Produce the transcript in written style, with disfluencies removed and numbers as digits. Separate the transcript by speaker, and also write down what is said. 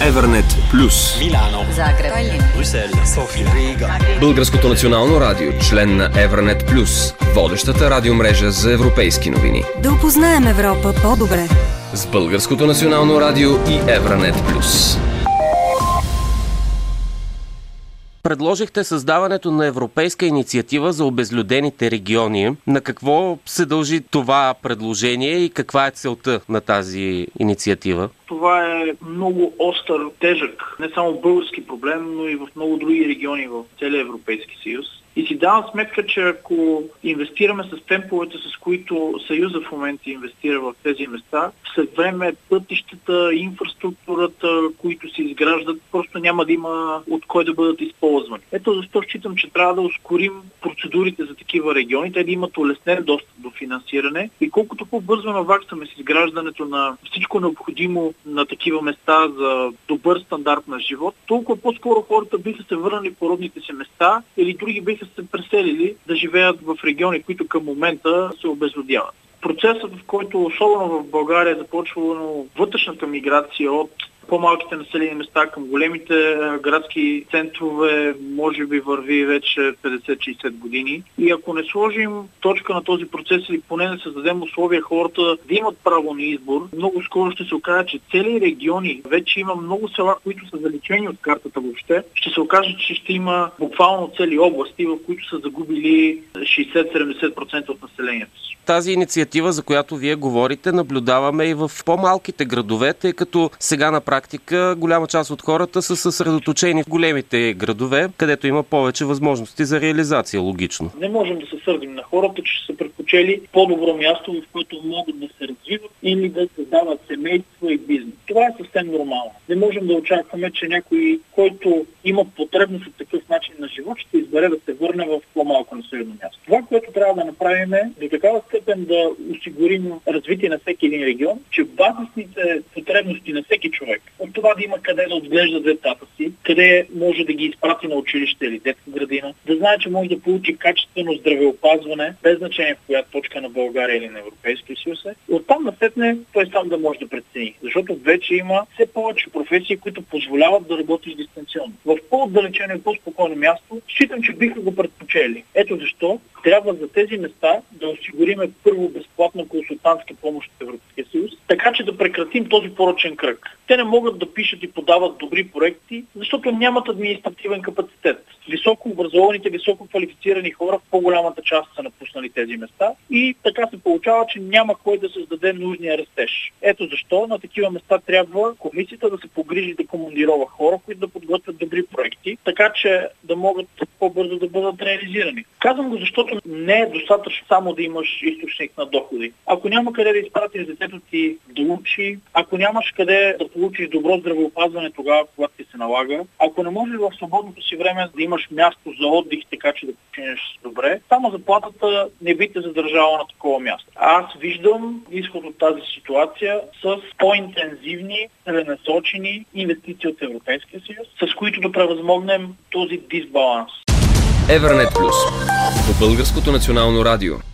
Speaker 1: Евернет Плюс.
Speaker 2: Милано,
Speaker 3: Загреб,
Speaker 2: Брюксел, София, Рига.
Speaker 1: Българското национално радио, член на Евернет Плюс, водещата радиомрежа за европейски новини.
Speaker 4: Да опознаем Европа по-добре.
Speaker 1: С Българското национално радио и Евернет Плюс.
Speaker 5: Предложихте създаването на европейска инициатива за обезлюдените региони. На какво се дължи това предложение и каква е целта на тази инициатива?
Speaker 6: Това е много остър, тежък, не само български проблем, но и в много други региони в целия Европейски съюз. И си давам сметка, че ако инвестираме с темповете, с които Съюза в момента инвестира в тези места, след време пътищата, инфраструктурата, които се изграждат, просто няма да има от кой да бъдат използвани. Ето защо считам, че трябва да ускорим процедурите за такива региони, те да имат улеснен достъп до финансиране и колкото по-бързо наваксаме с изграждането на всичко необходимо на такива места за добър стандарт на живот, толкова по-скоро хората биха се върнали по родните си места или други биха се преселили да живеят в региони, които към момента се обезлюдяват. Процесът, в който особено в България е започвала вътрешната миграция от по-малките населени места към големите градски центрове, може би върви вече 50-60 години. И ако не сложим точка на този процес или поне не създадем условия хората да имат право на избор, много скоро ще се окаже, че цели региони, вече има много села, които са заличени от картата въобще, ще се окаже, че ще има буквално цели области, в които са загубили 60-70% от населението си.
Speaker 5: Тази инициатива, за която вие говорите, наблюдаваме и в по-малките градове, тъй като сега на практика голяма част от хората са съсредоточени в големите градове, където има повече възможности за реализация, логично.
Speaker 6: Не можем да се сърдим на хората, че са предпочели по-добро място, в което могат да се развиват или да създават семейства и бизнес. Това е съвсем нормално. Не можем да очакваме, че някой, който има потребност от такъв начин на живот, ще избере да се върне в по-малко населено място. Това, което трябва да направим е до такава степен да осигурим развитие на всеки един регион, че базисните потребности на всеки човек, от това да има къде да отглежда децата си, къде може да ги изпрати на училище или детска градина, да знае, че може да получи качествено здравеопазване, без значение в коя точка на България или на Европейския съюз е. Оттам насетне той сам да може да прецени. Защото вече има все повече професии, които позволяват да работиш дистанционно. В по-отдалечено и по-спокойно място считам, че биха го предпочели. Ето защо трябва за тези места да осигуриме първо безплатна консултантска помощ от Европейския съюз, така че да прекратим този порочен кръг. Те не могат да пишат и подават добри проекти, защото нямат административен капацитет. Високо образованите, високо квалифицирани хора в по-голямата част са напуснали тези места и така се получава, че няма кой да създаде нужния растеж. Ето защо на такива места трябва комисията да се погрижи да командирова хора, които да подготвят добри проекти, така че да могат по-бързо да бъдат реализирани. Казвам го, защото не е достатъчно само да имаш източник на доходи. Ако няма къде да изпратиш детето ти да учи, ако нямаш къде да получиш добро здравеопазване тогава, когато ти се налага, ако не можеш в свободното си време да имаш място за отдих, така че да починеш добре, само заплатата не би те задържала на такова място. Аз виждам изход от тази ситуация с по-интензивни, целенасочени инвестиции от Европейския съюз, с които да превъзмогнем този дисбаланс.
Speaker 1: Евернет Плюс по Българското национално радио.